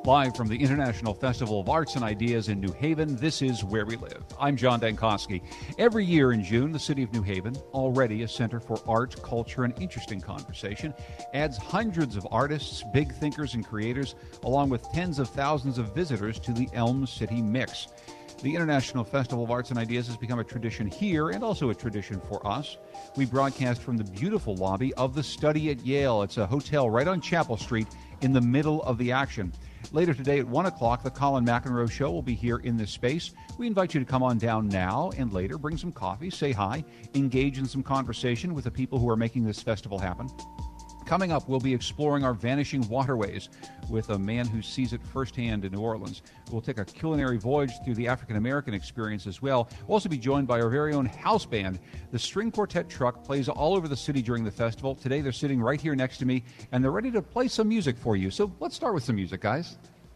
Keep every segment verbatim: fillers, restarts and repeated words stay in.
Live from the International Festival of Arts and Ideas in New Haven, this is Where We Live. I'm John Dankosky. Every year in June, the city of New Haven, already a center for art, culture, and interesting conversation, adds hundreds of artists, big thinkers, and creators, along with tens of thousands of visitors to the Elm City Mix. The International Festival of Arts and Ideas has become a tradition here and also a tradition for us. We broadcast from the beautiful lobby of the Study at Yale. It's a hotel right on Chapel Street in the middle of the action. Later today at one o'clock, the Colin McEnroe Show will be here in this space. We invite you to come on down now and later, bring some coffee, say hi, engage in some conversation with the people who are making this festival happen. Coming up, we'll be exploring our vanishing waterways with a man who sees it firsthand in New Orleans. We'll take a culinary voyage through the African-American experience as well. We'll also be joined by our very own house band. The String Quartet Truck plays all over the city during the festival. Today, they're sitting right here next to me, and they're ready to play some music for you. So let's start with some music, guys.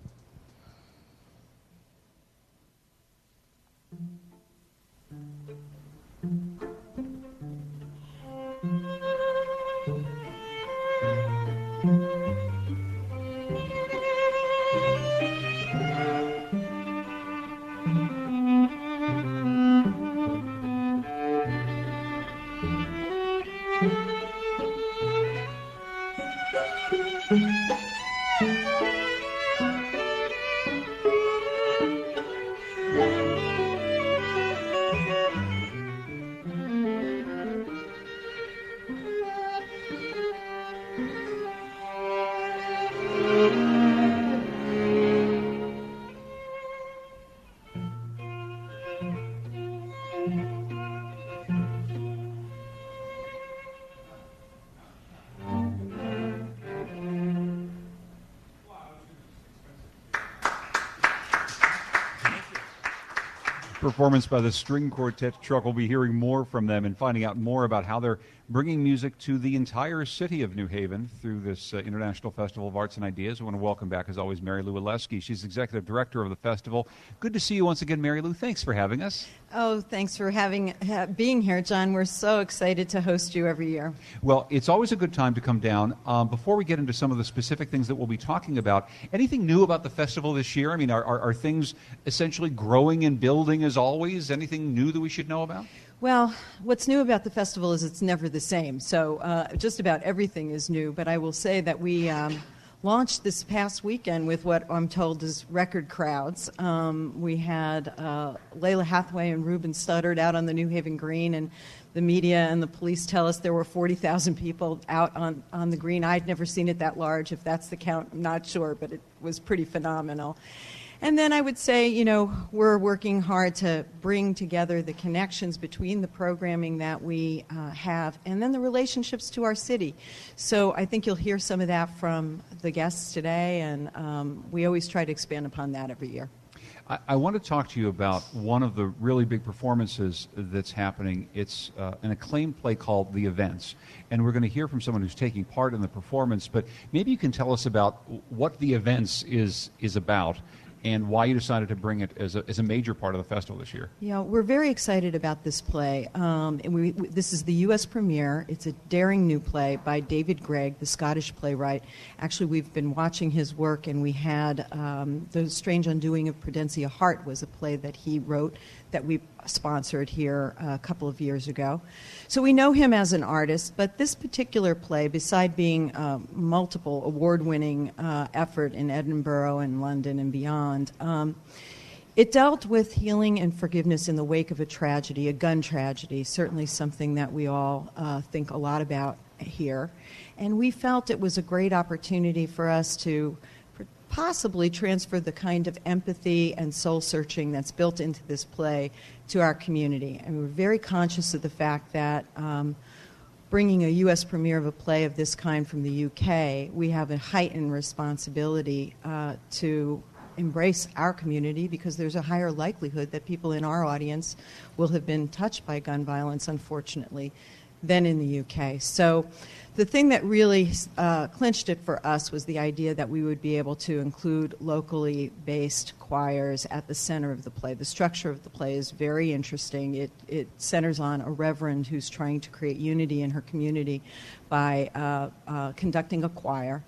Performance by the String Quartet Truck. We'll be hearing more from them and finding out more about how they're bringing music to the entire city of New Haven through this uh, International Festival of Arts and Ideas. I want to welcome back, as always, Mary Lou Oleski. She's executive director of the festival. Good to see you once again, Mary Lou. Thanks for having us. Oh, thanks for having ha- being here, John. We're so excited to host you every year. Well, it's always a good time to come down. Um, before we get into some of the specific things that we'll be talking about, anything new about the festival this year? I mean, are, are, are things essentially growing and building as always? Anything new that we should know about? Well, what's new about the festival is it's never the same. So uh, just about everything is new. But I will say that we um, launched this past weekend with what I'm told is record crowds. Um, we had uh, Layla Hathaway and Ruben Studdard out on the New Haven Green, and the media and the police tell us there were forty thousand people out on, on the green. I'd never seen it that large. If that's the count, I'm not sure, but it was pretty phenomenal. And then I would say, you know, we're working hard to bring together the connections between the programming that we uh, have and then the relationships to our city. So I think you'll hear some of that from the guests today, and um, we always try to expand upon that every year. I, I want to talk to you about one of the really big performances that's happening. It's uh, an acclaimed play called The Events, and we're going to hear from someone who's taking part in the performance, but maybe you can tell us about what The Events is is about and why you decided to bring it as a, as a major part of the festival this year. Yeah, we're very excited about this play. Um, and we, we, this is the U S premiere. It's a daring new play by David Gregg, the Scottish playwright. Actually, we've been watching his work, and we had um, The Strange Undoing of Prudencia Hart was a play that he wrote that we sponsored here a couple of years ago. So we know him as an artist, but this particular play, beside being a multiple award-winning uh, effort in Edinburgh and London and beyond, um, it dealt with healing and forgiveness in the wake of a tragedy, a gun tragedy, certainly something that we all uh, think a lot about here. And we felt it was a great opportunity for us to possibly transfer the kind of empathy and soul-searching that's built into this play to our community. And we're very conscious of the fact that um, bringing a U S premiere of a play of this kind from the U K, we have a heightened responsibility uh, to embrace our community, because there's a higher likelihood that people in our audience will have been touched by gun violence, unfortunately, than in the U K. So the thing that really uh, clinched it for us was the idea that we would be able to include locally based choirs at the center of the play. The structure of the play is very interesting. It, it centers on a reverend who's trying to create unity in her community by uh, uh, conducting a choir.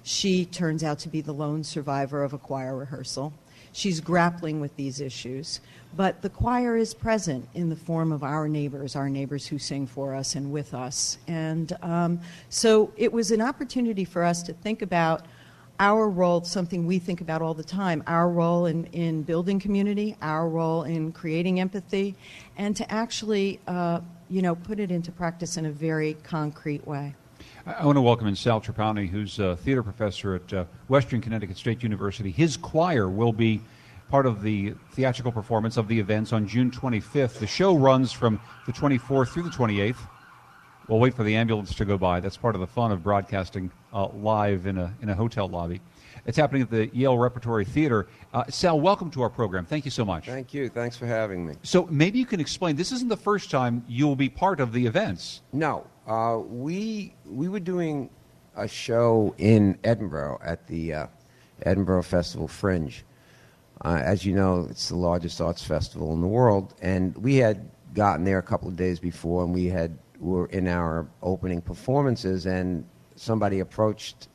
She turns out to be the lone survivor of a choir rehearsal. She's grappling with these issues. But the choir is present in the form of our neighbors, our neighbors who sing for us and with us. And um, so it was an opportunity for us to think about our role, something we think about all the time, our role in, in building community, our role in creating empathy, and to actually, uh, you know, put it into practice in a very concrete way. I want to welcome in Sal Trapani, who's a theater professor at uh, Western Connecticut State University. His choir will be part of the theatrical performance of the events on June twenty-fifth. The show runs from the twenty-fourth through the twenty-eighth. We'll wait for the ambulance to go by. That's part of the fun of broadcasting uh, live in a in a hotel lobby. It's happening at the Yale Repertory Theater. Uh, Sal, welcome to our program. Thank you so much. Thank you. Thanks for having me. So maybe you can explain, this isn't the first time you'll be part of the events. No. Uh, we we were doing a show in Edinburgh at the uh, Edinburgh Festival Fringe. Uh, as you know, it's the largest arts festival in the world, and we had gotten there a couple of days before, and we had were in our opening performances, and somebody approached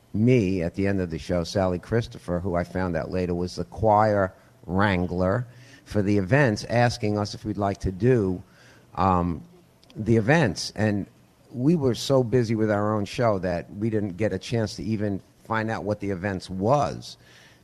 me at the end of the show, Sally Christopher, who I found out later was the choir wrangler for the events, asking us if we'd like to do um, the events. And we were so busy with our own show that we didn't get a chance to even find out what the events was.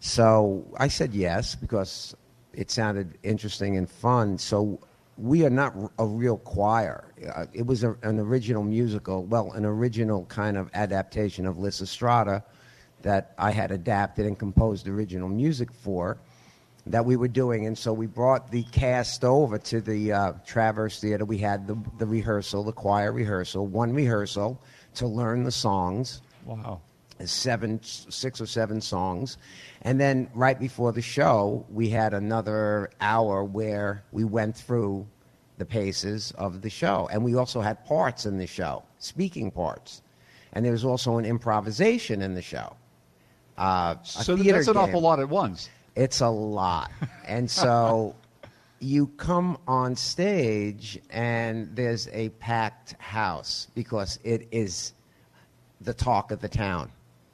So I said yes, because it sounded interesting and fun. So we are not a real choir. Uh, it was a, an original musical, well, an original kind of adaptation of Lysistrata that I had adapted and composed original music for that we were doing. And so we brought the cast over to the uh, Traverse Theater. We had the, the rehearsal, the choir rehearsal, one rehearsal to learn the songs. Wow. Seven, six or seven songs. And then right before the show, we had another hour where we went through the paces of the show. And we also had parts in the show, speaking parts. And there was also an improvisation in the show. Uh, so that's an awful lot at once. It's a lot. And so you come on stage and there's a packed house because it is the talk of the town.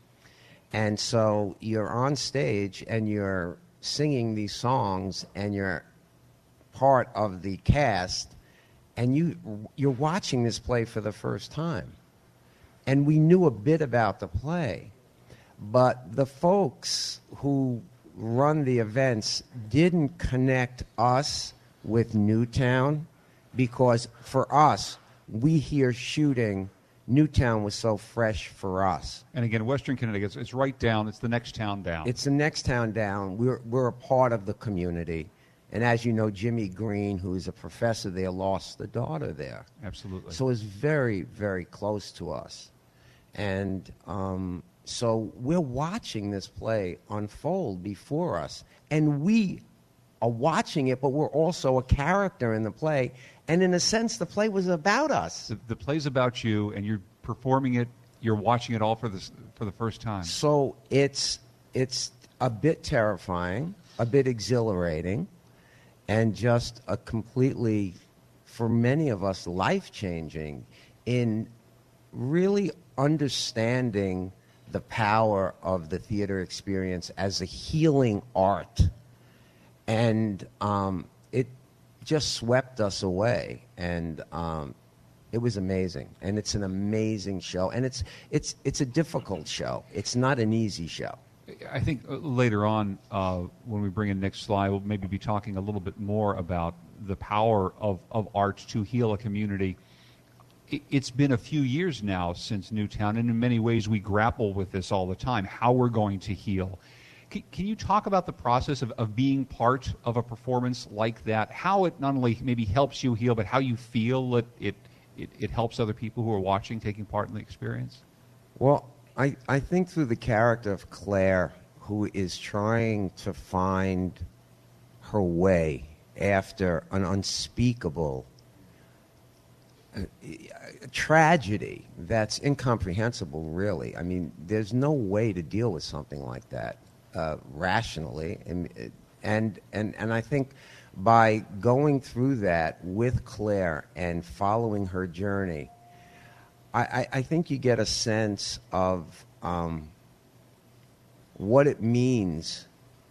And so you're on stage and you're singing these songs and you're part of the cast, and you, you're watching this play for the first time. And we knew a bit about the play, but the folks who run the events didn't connect us with Newtown, because for us, we hear shooting. Newtown was so fresh for us. And again, Western Connecticut, it's, it's right down. It's the next town down. It's the next town down. We're, we're a part of the community. And as you know, Jimmy Green, who is a professor there, lost a daughter there. Absolutely. So it's very, very close to us. And um, so we're watching this play unfold before us. And we are watching it, but we're also a character in the play. And in a sense, the play was about us. The, the play's about you, and you're performing it. You're watching it all for the for the first time. So it's it's a bit terrifying, a bit exhilarating, and just a completely, for many of us, life-changing in really understanding the power of the theater experience as a healing art. And um, it just swept us away, and um, it was amazing. And it's an amazing show, and it's it's it's a difficult show. It's not an easy show. I think later on, uh, when we bring in Nick Sly, we'll maybe be talking a little bit more about the power of, of art to heal a community. It's been a few years now since Newtown, and in many ways we grapple with this all the time, how we're going to heal. Can, can you talk about the process of, of being part of a performance like that, how it not only maybe helps you heal, but how you feel it, it, it, it helps other people who are watching, taking part in the experience? Well, I, I think through the character of Claire, who is trying to find her way after an unspeakable uh, tragedy that's incomprehensible, really. I mean, there's no way to deal with something like that uh, rationally. And, and, and, and I think by going through that with Claire and following her journey, I, I think you get a sense of um, what it means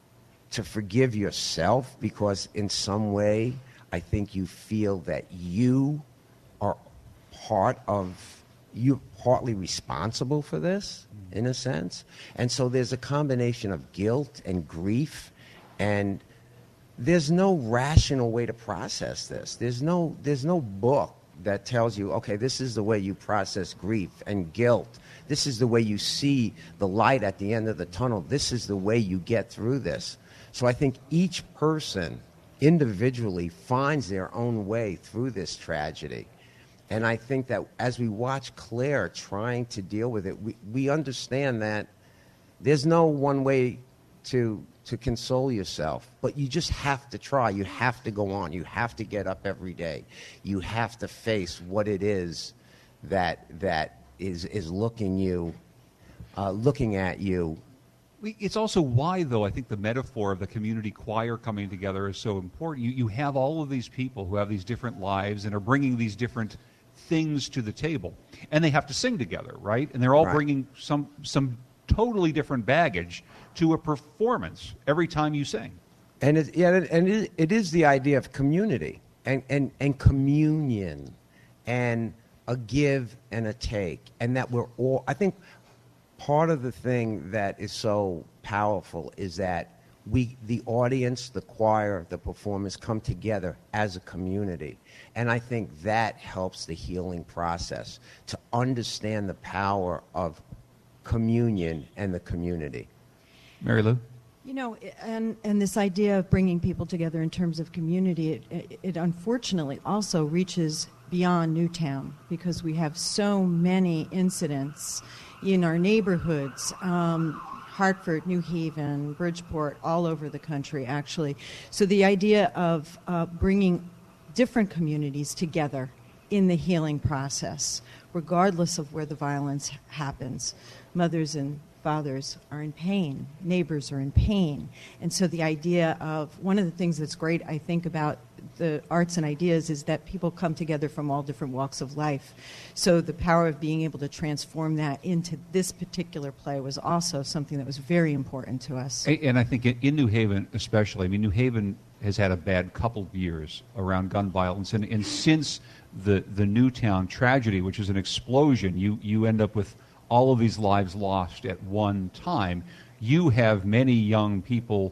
to forgive yourself, because in some way I think you feel that you are part of, you're partly responsible for this, in a sense. And so there's a combination of guilt and grief, and there's no rational way to process this. There's no, there's no book that tells you, okay, this is the way you process grief and guilt. This is the way you see the light at the end of the tunnel. This is the way you get through this. So I think each person individually finds their own way through this tragedy. And I think that as we watch Claire trying to deal with it, we, we understand that there's no one way to to console yourself, but you just have to try. You have to go on. You have to get up every day. You have to face what it is that that is is looking you, uh, looking at you. It's also why, though, I think the metaphor of the community choir coming together is so important. You, you have all of these people who have these different lives and are bringing these different things to the table, and they have to sing together, right? And they're all Right. bringing some some totally different baggage to a performance every time you sing. And it, yeah, and it, it is the idea of community and, and, and communion and a give and a take, and that we're all, I think part of the thing that is so powerful is that we, the audience, the choir, the performers come together as a community. And I think that helps the healing process, to understand the power of communion and the community. Mary Lou? You know, and, and this idea of bringing people together in terms of community, it, it, it unfortunately also reaches beyond Newtown, because we have so many incidents in our neighborhoods, um, Hartford, New Haven, Bridgeport, all over the country, actually. So the idea of uh, bringing different communities together in the healing process, regardless of where the violence happens. Mothers and fathers are in pain. Neighbors are in pain. And so the idea of, one of the things that's great, I think, about the arts and ideas is that people come together from all different walks of life. So the power of being able to transform that into this particular play was also something that was very important to us. And I think in New Haven especially, I mean, New Haven has had a bad couple of years around gun violence, and, and since the, the Newtown tragedy, which is an explosion, you, you end up with all of these lives lost at one time. You have many young people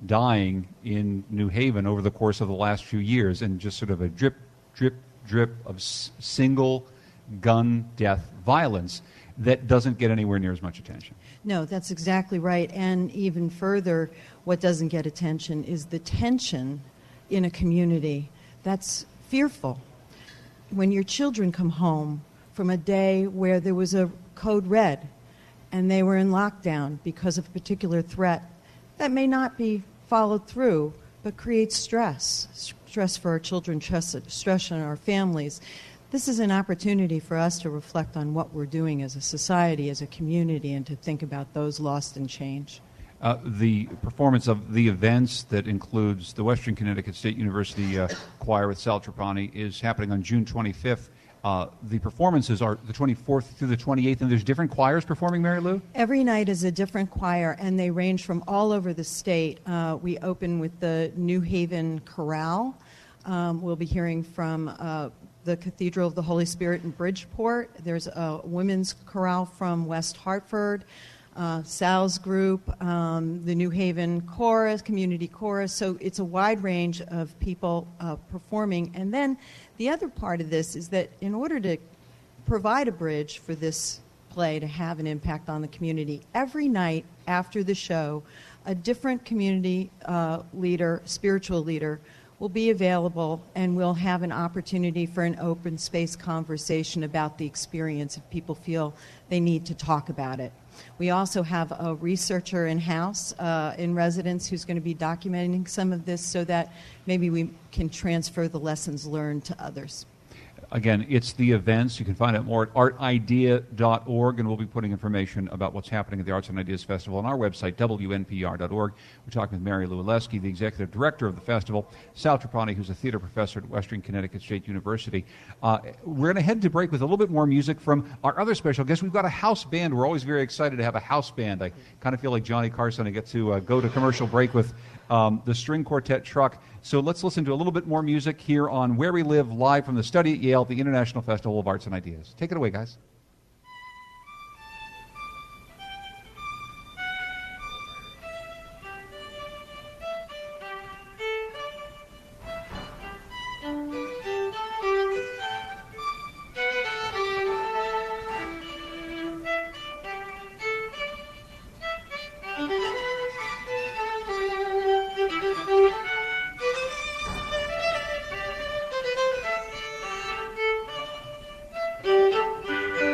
dying in New Haven over the course of the last few years, and just sort of a drip, drip, drip of s- single gun death violence that doesn't get anywhere near as much attention. No, that's exactly right. And even further, what doesn't get attention is the tension in a community that's fearful. When your children come home from a day where there was a code red and they were in lockdown because of a particular threat, that may not be followed through, but creates stress, stress for our children, stress, stress on our families. This is an opportunity for us to reflect on what we're doing as a society, as a community, and to think about those lost in change. Uh, the performance of the events that includes the Western Connecticut State University uh, Choir with Sal Trapani is happening on June twenty-fifth. Uh, the performances are the twenty-fourth through the twenty-eighth, and there's different choirs performing, Mary Lou? Every night is a different choir, and they range from all over the state. Uh, we open with the New Haven Chorale. Um, we'll be hearing from uh, the Cathedral of the Holy Spirit in Bridgeport. There's a women's chorale from West Hartford, uh, Sal's group, um, the New Haven Chorus, Community Chorus. So it's a wide range of people uh, performing. And then the other part of this is that in order to provide a bridge for this play to have an impact on the community, every night after the show, a different community uh, leader, spiritual leader, will be available, and we'll have an opportunity for an open space conversation about the experience if people feel they need to talk about it. We also have a researcher in-house, uh, in residence, who's going to be documenting some of this so that maybe we can transfer the lessons learned to others. Again, it's the events. You can find out more at art idea dot org, and we'll be putting information about what's happening at the Arts and Ideas Festival on our website, W N P R dot org. We're talking with Mary Lou Oleski, the executive director of the festival, Sal Trapani, who's a theater professor at Western Connecticut State University. Uh, we're going to head to break with a little bit more music from our other special guest. We've got a house band. We're always very excited to have a house band. I kind of feel like Johnny Carson. I get to uh, go to commercial break with um, the String Quartet Truck. So let's listen to a little bit more music here on Where We Live, live from the Study at Yale, the International Festival of Arts and Ideas. Take it away, guys. Thank you.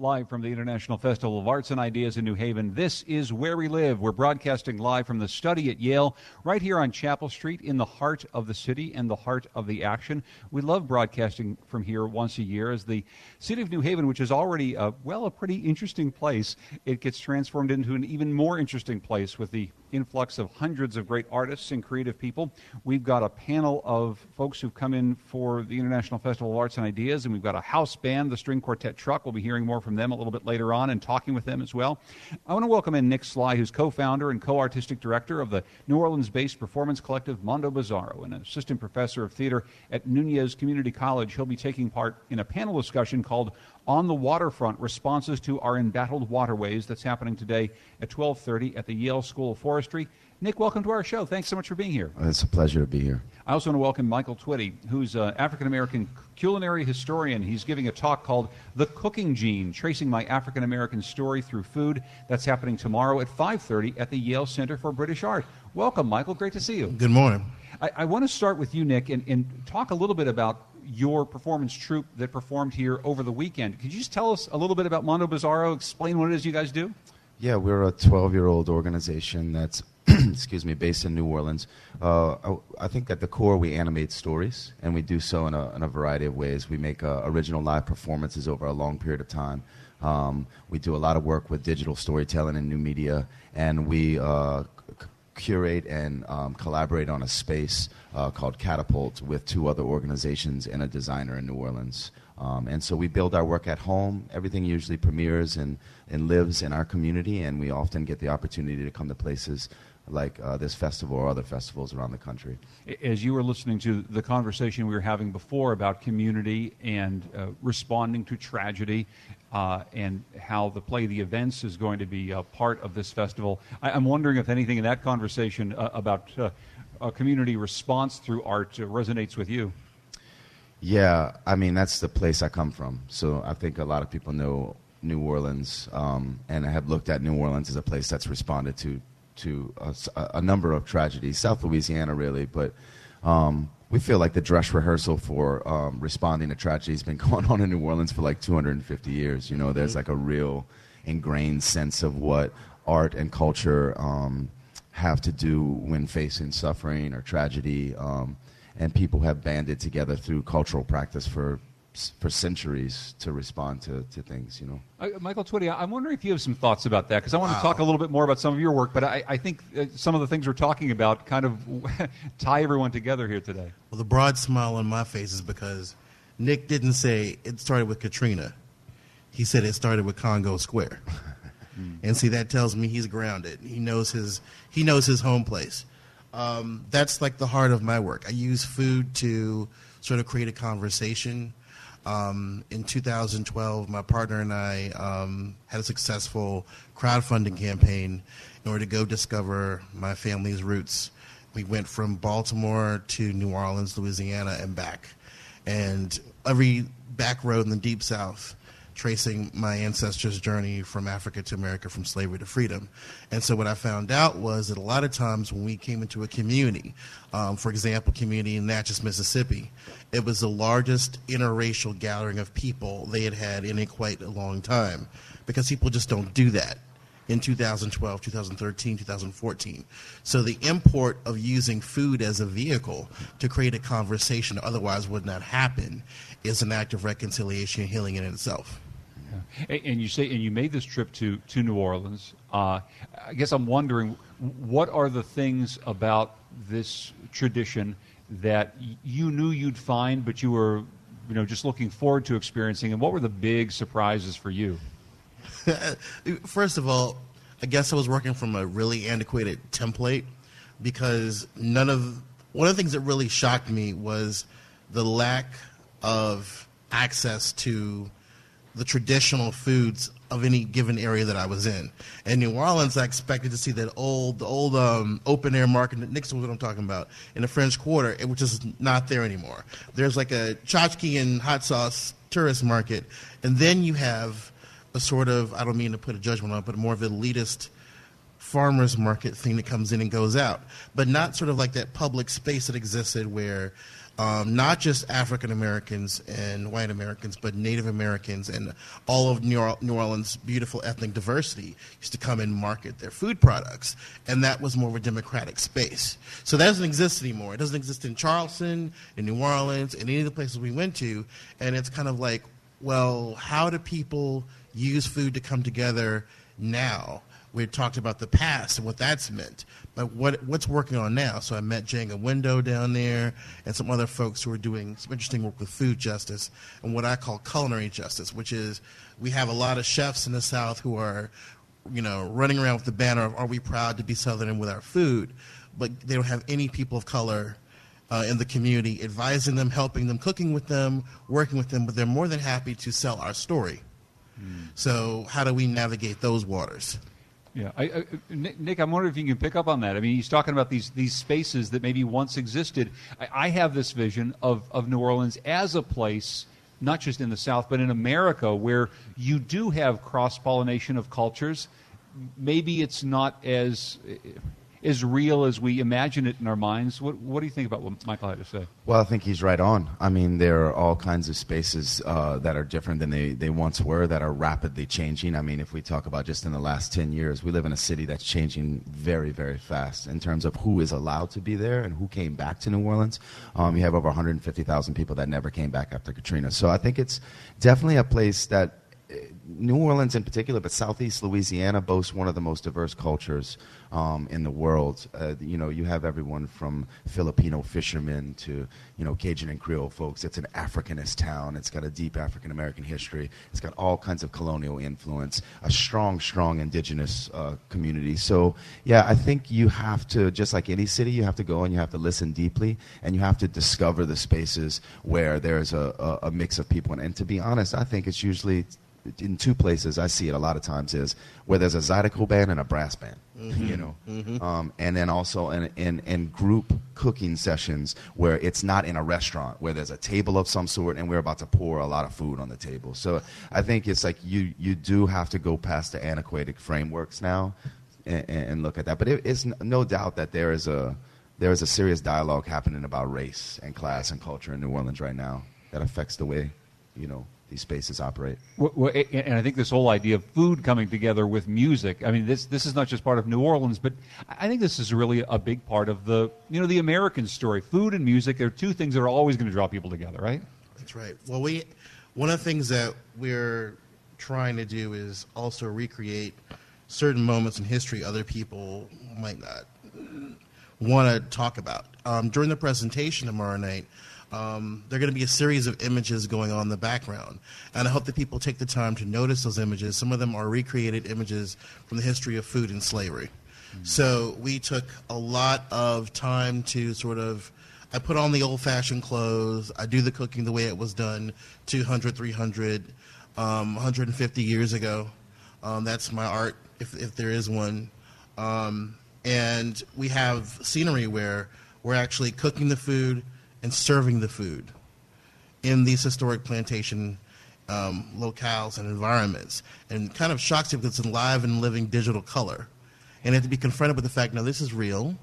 Live from the International Festival of Arts and Ideas in New Haven, this is Where We Live. We're broadcasting live from the study at Yale, right here on Chapel Street, in the heart of the city and the heart of the action. We love broadcasting from here once a year as the city of New Haven, which is already, a, well, a pretty interesting place, it gets transformed into an even more interesting place with the influx of hundreds of great artists and creative people. We've got a panel of folks who've come in for the International Festival of Arts and Ideas, and we've got a house band, the String Quartet Truck. We'll be hearing more from them a little bit later on and talking with them as well. I want to welcome in Nick Sly, who's co-founder and co-artistic director of the New Orleans-based performance collective Mondo Bizarro and an assistant professor of theater at Nunez Community College. He'll be taking part in a panel discussion called On the Waterfront, Responses to Our Embattled Waterways. That's happening today at twelve thirty at the Yale School of Forestry. Nick, welcome to our show. Thanks so much for being here. It's a pleasure to be here. I also want to welcome Michael Twitty, who's an African-American culinary historian. He's giving a talk called The Cooking Gene, Tracing My African-American Story Through Food. That's happening tomorrow at five thirty at the Yale Center for British Art. Welcome, Michael. Great to see you. Good morning. I, I want to start with you, Nick, and, and talk a little bit about your performance troupe that performed here over the weekend. Could you just tell us a little bit about Mondo Bizarro, explain what it is you guys do? Yeah, we're a twelve-year-old organization that's, excuse me, based in New Orleans. Uh, I, I think at the core we animate stories, and we do so in a, in a variety of ways. We make uh, original live performances over a long period of time. Um, we do a lot of work with digital storytelling and new media, and we uh, c- curate and um, collaborate on a space uh, called Catapult with two other organizations and a designer in New Orleans. Um, and so we build our work at home. Everything usually premieres and, and lives in our community, and we often get the opportunity to come to places like uh, this festival or other festivals around the country. As you were listening to the conversation we were having before about community and uh, responding to tragedy uh, and how the play The Events is going to be a part of this festival, I- I'm wondering if anything in that conversation uh, about uh, a community response through art uh, resonates with you. Yeah, I mean, that's the place I come from. So I think a lot of people know New Orleans, um, and have looked at New Orleans as a place that's responded to to a, a number of tragedies, South Louisiana really, but um, we feel like the dress rehearsal for um, responding to tragedy has been going on in New Orleans for like two hundred fifty years. You know, mm-hmm. There's like a real ingrained sense of what art and culture um, have to do when facing suffering or tragedy. Um, And people have banded together through cultural practice for for centuries to respond to, to things, you know. Uh, Michael Twitty, I'm wondering if you have some thoughts about that, because I want Wow. to talk a little bit more about some of your work, but I, I think uh, some of the things we're talking about kind of tie everyone together here today. Well, the broad smile on my face is because Nick didn't say it started with Katrina. He said it started with Congo Square. mm. And see, that tells me he's grounded. He knows his he knows his home place. Um, that's like the heart of my work. I use food to sort of create a conversation. Um, in two thousand twelve, my partner and I um, had a successful crowdfunding campaign in order to go discover my family's roots. We went from Baltimore to New Orleans, Louisiana, and back. And every back road in the Deep South, tracing my ancestors' journey from Africa to America, from slavery to freedom. And so what I found out was that a lot of times when we came into a community, um, for example, community in Natchez, Mississippi, it was the largest interracial gathering of people they had had in a quite a long time, because people just don't do that in two thousand twelve, two thousand thirteen, two thousand fourteen. So the import of using food as a vehicle to create a conversation that otherwise would not happen is an act of reconciliation and healing in itself. Yeah. And you say, and you made this trip to, to New Orleans. Uh, I guess I'm wondering, what are the things about this tradition that y- you knew you'd find, but you were, you know, just looking forward to experiencing, and what were the big surprises for you? First of all, I guess I was working from a really antiquated template, because none of one of the things that really shocked me was the lack of access to the traditional foods of any given area that I was in. In New Orleans, I expected to see that old, the old um, open air market. Nick's what I'm talking about, in the French Quarter, it, which is not there anymore. There's like a tchotchke and hot sauce tourist market, and then you have a sort of, I don't mean to put a judgment on it, but more of an elitist farmers market thing that comes in and goes out, but not sort of like that public space that existed where Um, not just African Americans and white Americans, but Native Americans and all of New Orleans' beautiful ethnic diversity used to come and market their food products. And that was more of a democratic space. So that doesn't exist anymore. It doesn't exist in Charleston, in New Orleans, in any of the places we went to. And it's kind of like, well, how do people use food to come together now? We talked about the past and what that's meant, but what what's working on now? So I met Jenga Window down there and some other folks who are doing some interesting work with food justice and what I call culinary justice, which is we have a lot of chefs in the South who are, you know, running around with the banner of "Are we proud to be Southern with our food?" But they don't have any people of color uh, in the community advising them, helping them, cooking with them, working with them. But they're more than happy to sell our story. Mm. So how do we navigate those waters? Yeah, I, I, Nick, I'm wondering if you can pick up on that. I mean, he's talking about these these spaces that maybe once existed. I, I have this vision of, of New Orleans as a place, not just in the South, but in America, where you do have cross-pollination of cultures. Maybe it's not as as real as we imagine it in our minds. What, what do you think about what Michael had to say? Well, I think he's right on. I mean, there are all kinds of spaces uh, that are different than they, they once were, that are rapidly changing. I mean, if we talk about just in the last ten years, we live in a city that's changing very, very fast in terms of who is allowed to be there and who came back to New Orleans. Um, you have over one hundred fifty thousand people that never came back after Katrina. So I think it's definitely a place that New Orleans in particular, but Southeast Louisiana boasts one of the most diverse cultures um, in the world. Uh, you know, you have everyone from Filipino fishermen to, you know, Cajun and Creole folks. It's an Africanist town. It's got a deep African-American history. It's got all kinds of colonial influence, a strong, strong indigenous uh, community. So, yeah, I think you have to, just like any city, you have to go and you have to listen deeply, and you have to discover the spaces where there's a, a, a mix of people. And, and to be honest, I think it's usually in two places. I see it a lot of times is where there's a Zydeco band and a brass band, mm-hmm. you know, mm-hmm. um, and then also in, in, in group cooking sessions where it's not in a restaurant, where there's a table of some sort and we're about to pour a lot of food on the table. So I think it's like you, you do have to go past the antiquated frameworks now and, and look at that. But it, it's no doubt that there is a there is a serious dialogue happening about race and class and culture in New Orleans right now that affects the way, you know, these spaces operate. Well, and I think this whole idea of food coming together with music, I mean, this this is not just part of New Orleans, but I think this is really a big part of the, you know, the American story. Food and music, they're two things that are always going to draw people together, right? That's right. Well, we one of the things that we're trying to do is also recreate certain moments in history other people might not want to talk about. Um, during the presentation tomorrow night, Um, there are going to be a series of images going on in the background, and I hope that people take the time to notice those images. Some of them are recreated images from the history of food and slavery. Mm-hmm. So we took a lot of time to sort of, I put on the old-fashioned clothes, I do the cooking the way it was done two hundred, three hundred, um, one hundred fifty years ago. Um, that's my art, if, if there is one. Um, and we have scenery where we're actually cooking the food and serving the food in these historic plantation um, locales and environments, and kind of shocks you because it's in live and living digital color. And you have to be confronted with the fact, now this is real,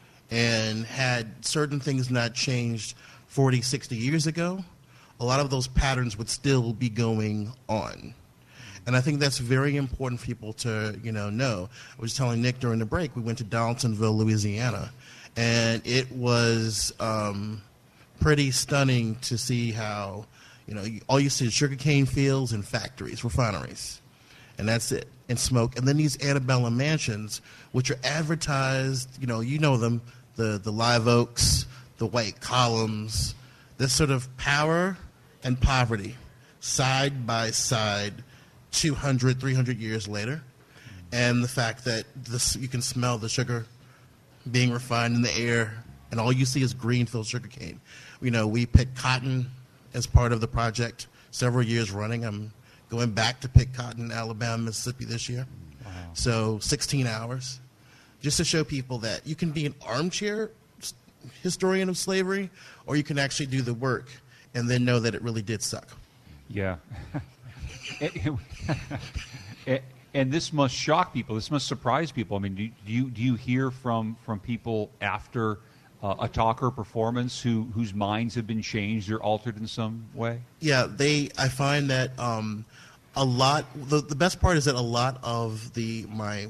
and had certain things not changed forty, sixty years ago, a lot of those patterns would still be going on. And I think that's very important for people to, you know, know. I was telling Nick during the break, we went to Donaldsonville, Louisiana, and it was um, pretty stunning to see how, you know, all you see is sugarcane fields and factories, refineries, and that's it, and smoke. And then these antebellum mansions, which are advertised, you know, you know them, the, the live oaks, the white columns, this sort of power and poverty side by side two hundred, three hundred years later, and the fact that this, you can smell the sugar being refined in the air, and all you see is greenfield sugarcane. You know, we picked cotton as part of the project several years running. I'm going back to pick cotton in Alabama, Mississippi this year. Wow. So sixteen hours, just to show people that you can be an armchair historian of slavery, or you can actually do the work and then know that it really did suck. Yeah. And this must shock people. This must surprise people. I mean, do you do you hear from, from people after uh, a talker performance who whose minds have been changed or altered in some way? Yeah, they. I find that um, a lot. The, the best part is that a lot of the my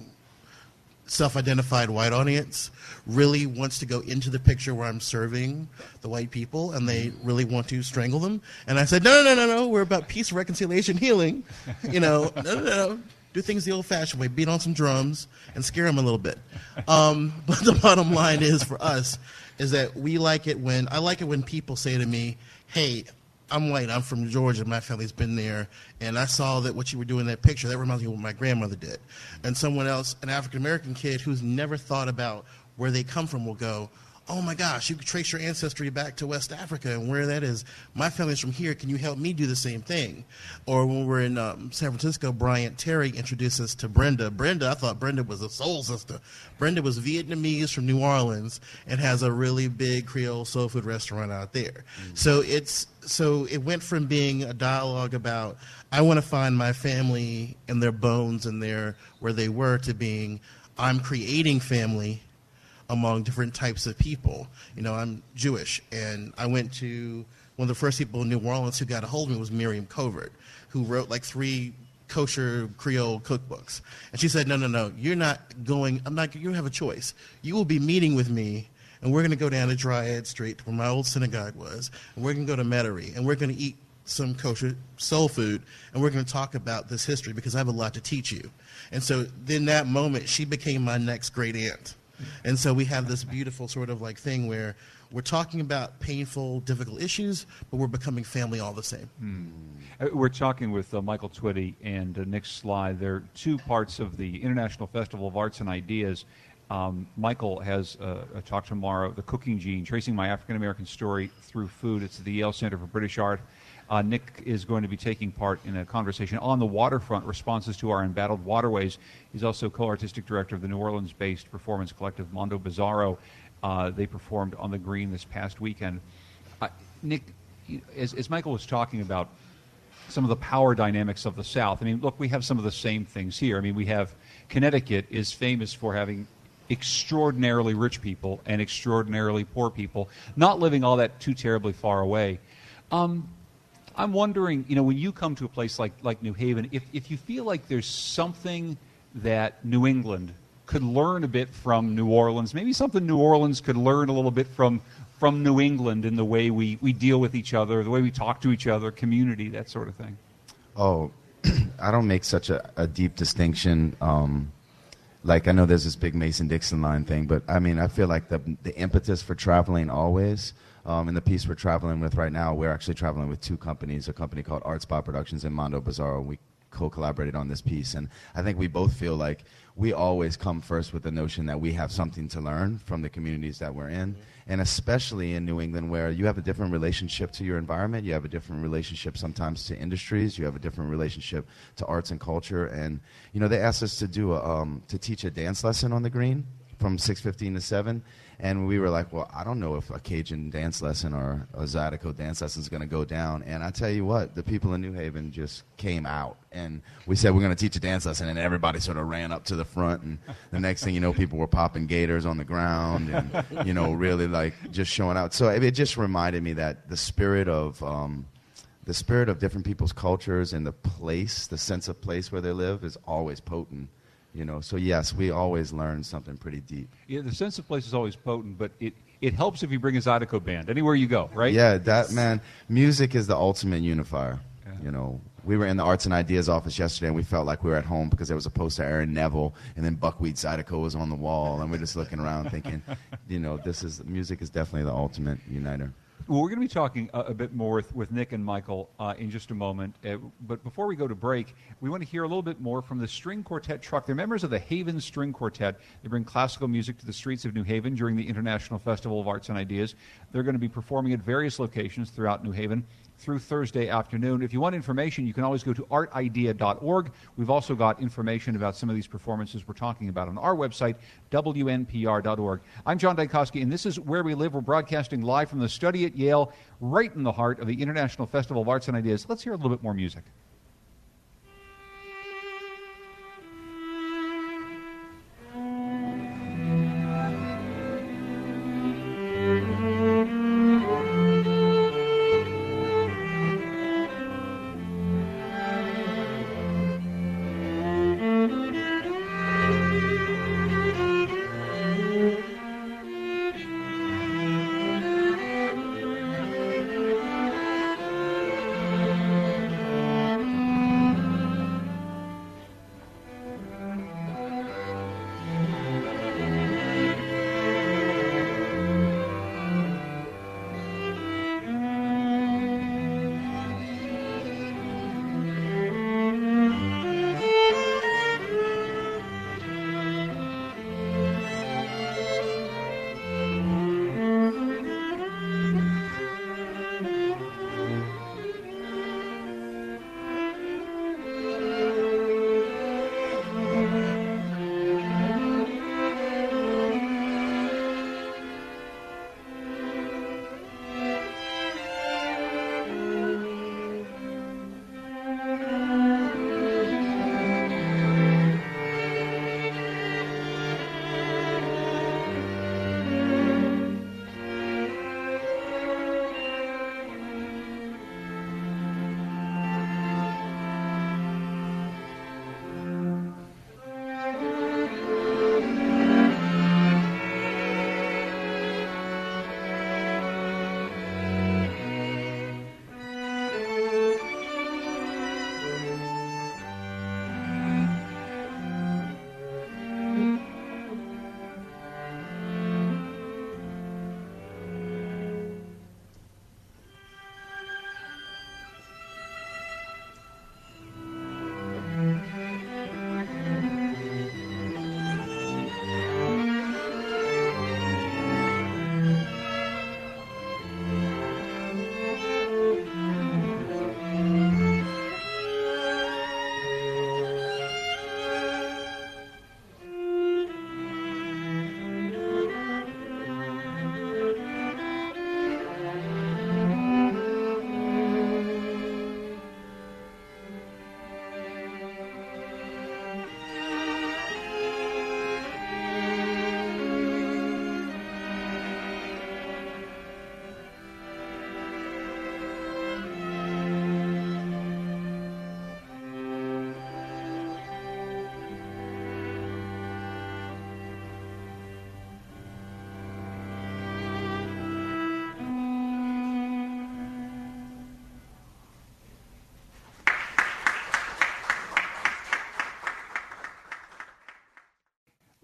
self-identified white audience really wants to go into the picture where I'm serving the white people, and they really want to strangle them. And I said, no, no, no, no, no. We're about peace, reconciliation, healing. You know, no, no, no. Do things the old-fashioned way. Beat on some drums and scare them a little bit. Um, but the bottom line is for us is that we like it when I like it when people say to me, "Hey, I'm white. I'm from Georgia. My family's been there, and I saw that what you were doing in that picture. That reminds me of what my grandmother did." And someone else, an African American kid who's never thought about where they come from, will go, "Oh my gosh, you could trace your ancestry back to West Africa and where that is. My family's from here. Can you help me do the same thing?" Or when we're in um, San Francisco, Bryant Terry introduced us to Brenda. Brenda, I thought Brenda was a soul sister. Brenda was Vietnamese from New Orleans and has a really big Creole soul food restaurant out there. Mm. So it's so it went from being a dialogue about I want to find my family and their bones and their where they were to being I'm creating family among different types of people. You know, I'm Jewish, and I went to one of the first people in New Orleans who got a hold of me was Miriam Covert, who wrote like three kosher Creole cookbooks. And she said, no, no, no, you're not going, I'm not, you have a choice. You will be meeting with me, and we're going to go down to Dryad Street where my old synagogue was, and we're going to go to Metairie, and we're going to eat some kosher soul food, and we're going to talk about this history because I have a lot to teach you. And so in that moment, she became my next great aunt. And so we have this beautiful sort of like thing where we're talking about painful, difficult issues, but we're becoming family all the same. Hmm. We're talking with uh, Michael Twitty and uh, Nick Sly. They're two parts of the International Festival of Arts and Ideas. Um, Michael has uh, a talk tomorrow, The Cooking Gene, Tracing My African American Story Through Food. It's at the Yale Center for British Art. Uh, Nick is going to be taking part in a conversation on the waterfront, responses to our embattled waterways. He's also co-artistic director of the New Orleans-based performance collective Mondo Bizarro. Uh, they performed on the Green this past weekend. Uh, Nick, as, as Michael was talking about some of the power dynamics of the South, I mean, look, we have some of the same things here. I mean, we have Connecticut is famous for having extraordinarily rich people and extraordinarily poor people, not living all that too terribly far away. Um, I'm wondering, you know, when you come to a place like, like New Haven, if, if you feel like there's something that New England could learn a bit from New Orleans, maybe something New Orleans could learn a little bit from from New England in the way we, we deal with each other, the way we talk to each other, community, that sort of thing. Oh, I don't make such a, a deep distinction. Um, like, I know there's this big Mason-Dixon line thing, but, I mean, I feel like the the impetus for traveling always, um, in the piece we're traveling with right now, we're actually traveling with two companies, a company called Art Spot Productions and Mondo Bizarro. We co-collaborated on this piece, and I think we both feel like we always come first with the notion that we have something to learn from the communities that we're in, and especially in New England, where you have a different relationship to your environment, you have a different relationship sometimes to industries, you have a different relationship to arts and culture. And you know, they asked us to do a, um, to teach a dance lesson on the Green from six fifteen to seven, and we were like, well, I don't know if a Cajun dance lesson or a Zydeco dance lesson is going to go down. And I tell you what, the people in New Haven just came out, and we said we're going to teach a dance lesson, and everybody sort of ran up to the front, and the next thing you know, people were popping gators on the ground and, you know, really like just showing out. So it just reminded me that the spirit of um, the spirit of different people's cultures and the place, the sense of place where they live is always potent. You know, so yes, we always learn something pretty deep. Yeah, the sense of place is always potent, but it, it helps if you bring a Zydeco band anywhere you go, right? Yeah, that, man, music is the ultimate unifier. Yeah. You know, we were in the Arts and Ideas office yesterday, and we felt like we were at home because there was a poster of Aaron Neville, and then Buckwheat Zydeco was on the wall, and we're just looking around thinking, you know, this is music is definitely the ultimate uniter. Well, we're going to be talking a, a bit more with, with Nick and Michael uh, in just a moment. Uh, but before we go to break, we want to hear a little bit more from the String Quartet Truck. They're members of the Haven String Quartet. They bring classical music to the streets of New Haven during the International Festival of Arts and Ideas. They're going to be performing at various locations throughout New Haven through Thursday afternoon. If you want information, you can always go to art idea dot org. We've also got information about some of these performances we're talking about on our website, W N P R dot org. I'm John Dankosky, and this is Where We Live. We're broadcasting live from the study at Yale, right in the heart of the International Festival of Arts and Ideas. Let's hear a little bit more music.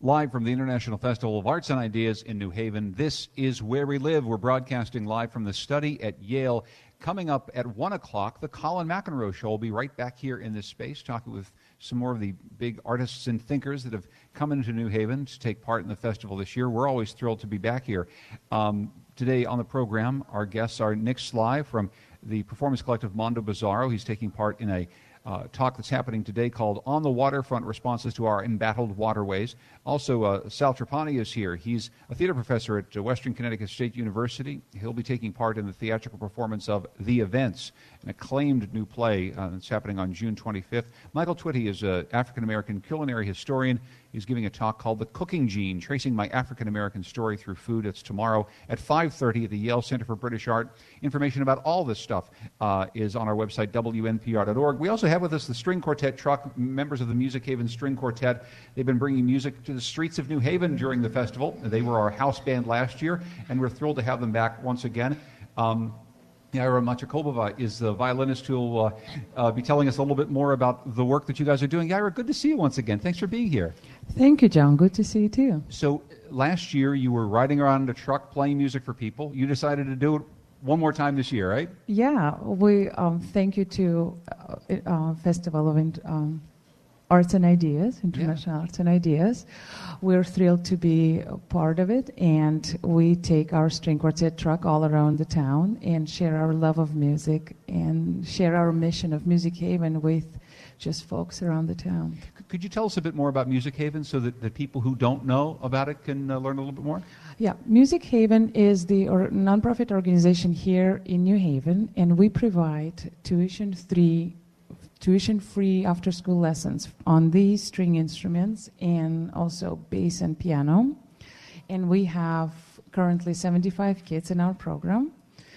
Live from the International Festival of Arts and Ideas in New Haven, this is Where We Live. We're broadcasting live from the study at Yale. Coming up at one o'clock, the Colin McEnroe Show will be right back here in this space, talking with some more of the big artists and thinkers that have come into New Haven to take part in the festival this year. We're always thrilled to be back here. Um, today on the program, our guests are Nick Sly from the performance collective Mondo Bizarro. He's taking part in a Uh, talk that's happening today called On the Waterfront, Responses to Our Embattled Waterways. Also, uh, Sal Trapani is here. He's a theater professor at uh, Western Connecticut State University. He'll be taking part in the theatrical performance of The Events, an acclaimed new play uh, that's happening on June twenty-fifth. Michael Twitty is an African-American culinary historian. He's giving a talk called The Cooking Gene, Tracing My African-American Story Through Food. It's tomorrow at five thirty at the Yale Center for British Art. Information about all this stuff uh, is on our website, W N P R dot org. We also have with us the String Quartet truck, members of the Music Haven String Quartet. They've been bringing music to the streets of New Haven during the festival. They were our house band last year, and we're thrilled to have them back once again. Um, Yaira Machakobova is the violinist who will uh, uh, be telling us a little bit more about the work that you guys are doing. Yaira, good to see you once again. Thanks for being here. Thank you, John. Good to see you, too. So last year you were riding around in a truck playing music for people. You decided to do it one more time this year, right? Yeah. We um, thank you to uh, uh, Festival of um, Arts and Ideas, International yeah. Arts and Ideas. We're thrilled to be a part of it, and we take our string quartet truck all around the town and share our love of music and share our mission of Music Haven with just folks around the town. Could you tell us a bit more about Music Haven so that the people who don't know about it can uh, learn a little bit more? Yeah, Music Haven is the or nonprofit organization here in New Haven, and we provide tuition-free tuition-free after-school lessons on these string instruments and also bass and piano. And we have currently seventy-five kids in our program,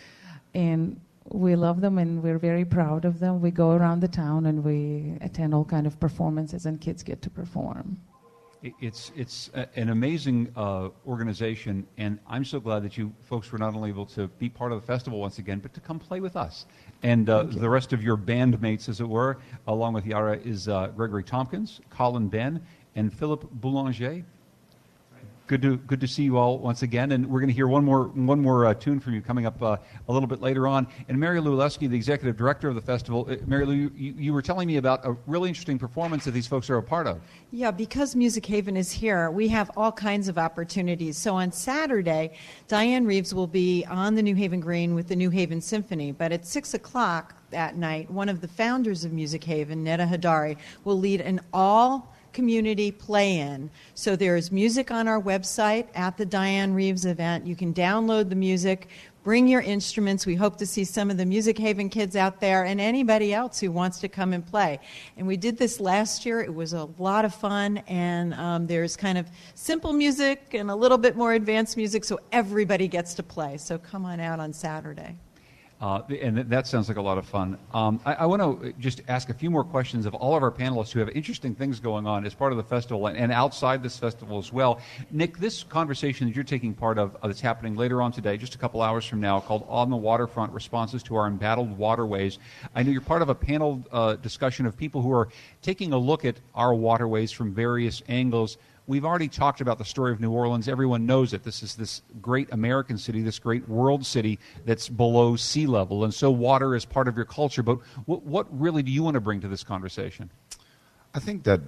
and we love them and we're very proud of them. We go around the town and we attend all kind of performances, and kids get to perform. It's it's a, an amazing uh, organization, and I'm so glad that you folks were not only able to be part of the festival once again, but to come play with us. And uh, the rest of your bandmates, as it were, along with Yara, is uh, Gregory Tompkins, Colin Ben, and Philip Boulanger. Good to good to see you all once again, and we're going to hear one more one more uh, tune from you coming up uh, a little bit later on. And Mary Lou Lesky, the executive director of the festival, uh, Mary Lou, you, you were telling me about a really interesting performance that these folks are a part of. Yeah, because Music Haven is here, we have all kinds of opportunities. So on Saturday, Diane Reeves will be on the New Haven Green with the New Haven Symphony, but at six o'clock that night, one of the founders of Music Haven, Neda Hadari, will lead an all community play-in. So there's music on our website at the Diane Reeves event. You can download the music, bring your instruments. We hope to see some of the Music Haven kids out there and anybody else who wants to come and play. And we did this last year. It was a lot of fun, and um, there's kind of simple music and a little bit more advanced music, so everybody gets to play. So come on out on Saturday. Uh, and that sounds like a lot of fun. Um, I, I want to just ask a few more questions of all of our panelists who have interesting things going on as part of the festival and, and outside this festival as well. Nick, this conversation that you're taking part of uh, that's happening later on today, just a couple hours from now, called On the Waterfront, Responses to Our Embattled Waterways. I know you're part of a panel uh, discussion of people who are taking a look at our waterways from various angles. We've already talked about the story of New Orleans. Everyone knows it. This is this great American city, this great world city that's below sea level. And so water is part of your culture. But what, what really do you want to bring to this conversation? I think that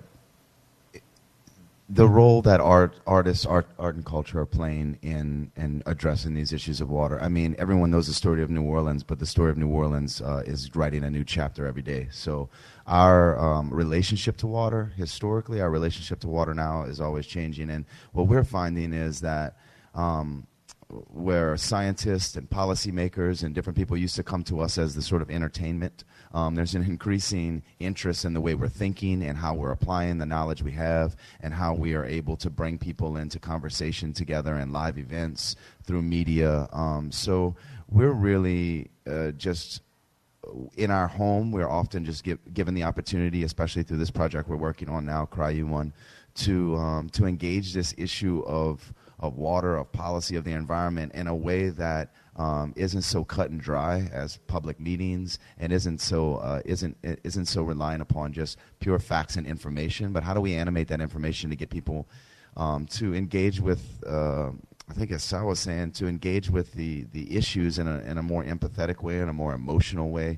the role that art, artists, art, art and culture are playing in, in addressing these issues of water. I mean, everyone knows the story of New Orleans, but the story of New Orleans uh, is writing a new chapter every day. So our um, relationship to water, historically, our relationship to water now is always changing. And what we're finding is that um, where scientists and policymakers and different people used to come to us as the sort of entertainment, um, there's an increasing interest in the way we're thinking and how we're applying the knowledge we have and how we are able to bring people into conversation together and live events through media. Um, so we're really uh, just in our home. We're often just give, given the opportunity, especially through this project we're working on now, Cry You One, to um, to engage this issue of of water, of policy, of the environment in a way that um, isn't so cut and dry as public meetings, and isn't so uh, isn't isn't so reliant upon just pure facts and information. But how do we animate that information to get people um, to engage with, uh, I think as Sal was saying, to engage with the, the issues in a, in a more empathetic way, in a more emotional way.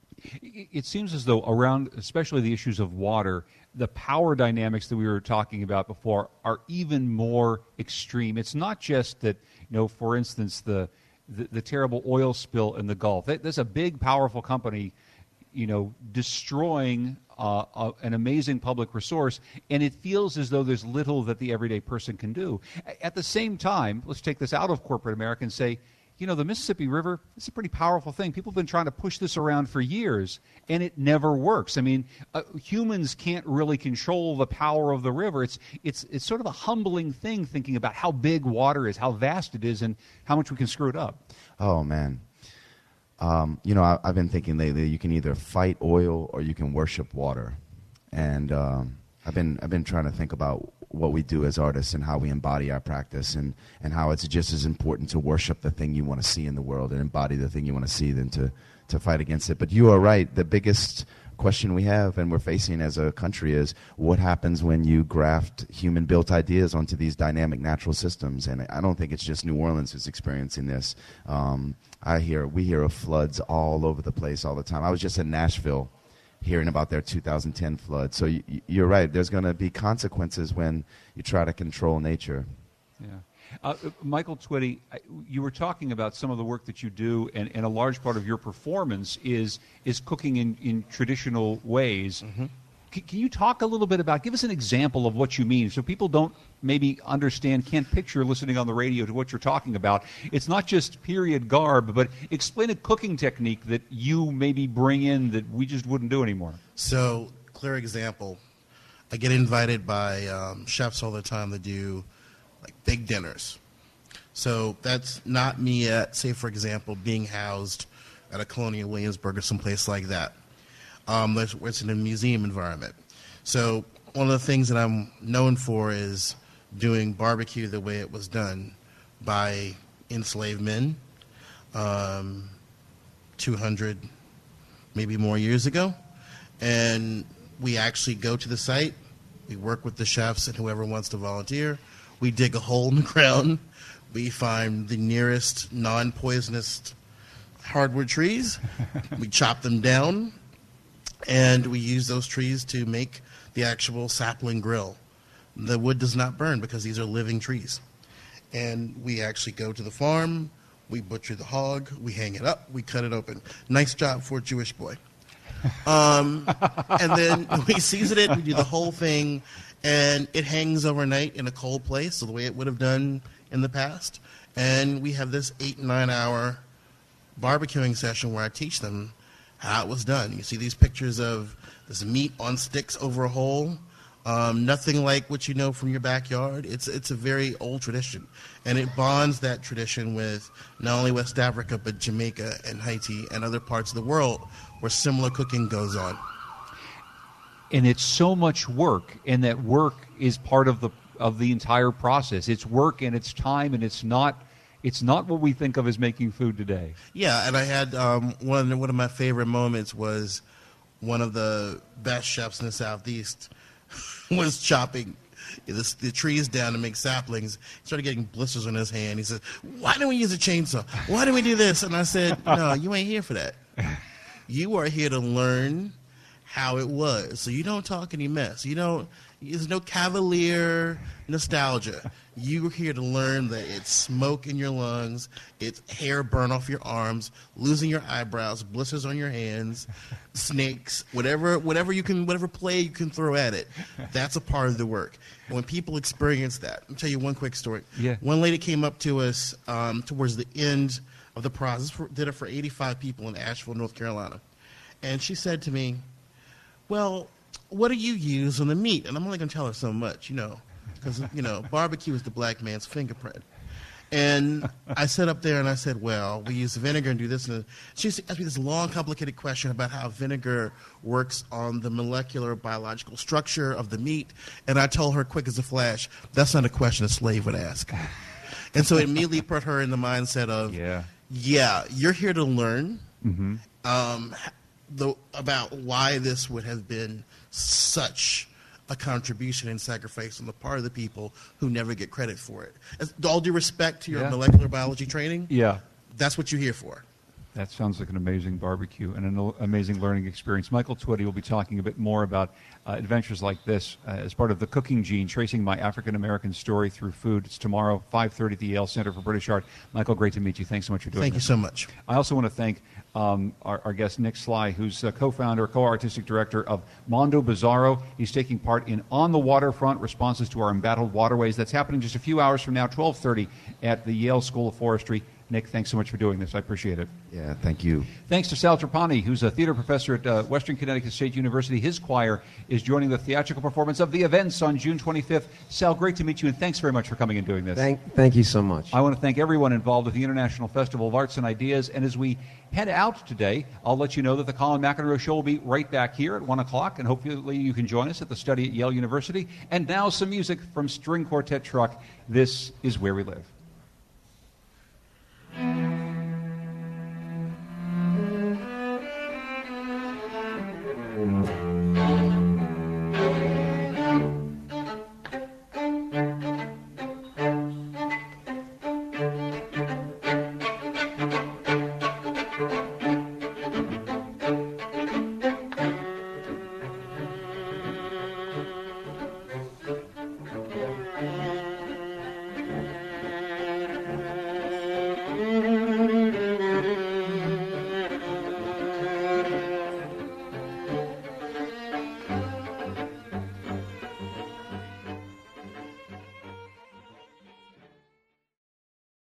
It seems as though around, especially the issues of water, the power dynamics that we were talking about before are even more extreme. It's not just that, you know, for instance, the the, the terrible oil spill in the Gulf. That, that's a big, powerful company, you know, destroying uh, a, an amazing public resource, and it feels as though there's little that the everyday person can do. At the same time, let's take this out of corporate America and say, you know, the Mississippi River, it's a pretty powerful thing. People have been trying to push this around for years, and it never works. I mean, uh, humans can't really control the power of the river. It's, it's, it's sort of a humbling thing thinking about how big water is, how vast it is, and how much we can screw it up. Oh, man. Um, you know, I, I've been thinking lately you can either fight oil or you can worship water. And um, I've been I've been trying to think about what we do as artists and how we embody our practice, and, and how it's just as important to worship the thing you want to see in the world and embody the thing you want to see than to, to fight against it. But you are right. The biggest question we have and we're facing as a country is what happens when you graft human-built ideas onto these dynamic natural systems. And I don't think it's just New Orleans who's experiencing this. Um, I hear we hear of floods all over the place all the time. I was just in Nashville hearing about their two thousand ten flood. So you, you're right. There's going to be consequences when you try to control nature. Yeah. Uh, Michael Twitty, you were talking about some of the work that you do, and, and a large part of your performance is is cooking in, in traditional ways. Mm-hmm. C- can you talk a little bit about, give us an example of what you mean, so people don't maybe understand, can't picture listening on the radio to what you're talking about. It's not just period garb, but explain a cooking technique that you maybe bring in that we just wouldn't do anymore. So, clear example, I get invited by um, chefs all the time to do like big dinners. So that's not me at, say, for example, being housed at a Colonial Williamsburg or someplace like that. Um, it's in a museum environment. So one of the things that I'm known for is doing barbecue the way it was done by enslaved men um, two hundred, maybe more years ago. And we actually go to the site. We work with the chefs and whoever wants to volunteer. We dig a hole in the ground. We find the nearest non-poisonous hardwood trees. We chop them down, and we use those trees to make the actual sapling grill. The wood does not burn because these are living trees. And we actually go to the farm. We butcher the hog. We hang it up. We cut it open. Nice job for a Jewish boy. Um, and then we season it. We do the whole thing. And it hangs overnight in a cold place, so the way it would have done in the past. And we have this eight, nine-hour barbecuing session where I teach them how it was done. You see these pictures of this meat on sticks over a hole. Um, nothing like what you know from your backyard. It's it's a very old tradition, and it bonds that tradition with not only West Africa but Jamaica and Haiti and other parts of the world where similar cooking goes on. And it's so much work, and that work is part of the of the entire process. It's work and it's time, and it's not it's not what we think of as making food today. Yeah, and I had um, one one of my favorite moments was one of the best chefs in the Southeast was chopping the, the trees down to make saplings. He started getting blisters on his hand. He said, "Why don't we use a chainsaw? Why don't we do this?" And I said, "No, you ain't here for that. You are here to learn how it was. So you don't talk any mess. You don't. There's no cavalier nostalgia. You're here to learn that it's smoke in your lungs, it's hair burn off your arms, losing your eyebrows, blisters on your hands, snakes, whatever, whatever you can, whatever play you can throw at it. That's a part of the work. And when people experience that, I'll tell you one quick story. Yeah. One lady came up to us um, towards the end of the process. For, did it for eighty-five people in Asheville, North Carolina, and she said to me, "Well, what do you use on the meat?" And I'm only going to tell her so much, you know, because, you know, barbecue is the black man's fingerprint. And I sat up there and I said, well, we use vinegar and do this. And she asked me this long, complicated question about how vinegar works on the molecular biological structure of the meat. And I told her quick as a flash, that's not a question a slave would ask. And so it immediately put her in the mindset of, Yeah, yeah, you're here to learn mm-hmm. um, the, about why this would have been such a contribution and sacrifice on the part of the people who never get credit for it. As, all due respect to your Yeah. molecular biology training, Yeah. that's what you're here for. That sounds like an amazing barbecue and an o- amazing learning experience. Michael Twitty will be talking a bit more about uh, adventures like this uh, as part of the Cooking Gene, tracing my African-American story through food. It's tomorrow, five thirty at the Yale Center for British Art. Michael, great to meet you. Thanks so much for doing Thank this. you so much. I also want to thank um, our, our guest, Nick Sly, who's uh, co-founder, co-artistic director of Mondo Bizarro. He's taking part in On the Waterfront, Responses to Our Embattled Waterways. That's happening just a few hours from now, twelve thirty, at the Yale School of Forestry. Nick, thanks so much for doing this. I appreciate it. Yeah, thank you. Thanks to Sal Trapani, who's a theater professor at uh, Western Connecticut State University. His choir is joining the theatrical performance of The Events on June twenty-fifth. Sal, great to meet you, and thanks very much for coming and doing this. Thank, thank you so much. I want to thank everyone involved with the International Festival of Arts and Ideas. And as we head out today, I'll let you know that the Colin McEnroe Show will be right back here at one o'clock, and hopefully you can join us at the study at Yale University. And now some music from String Quartet Truck. This is Where We Live.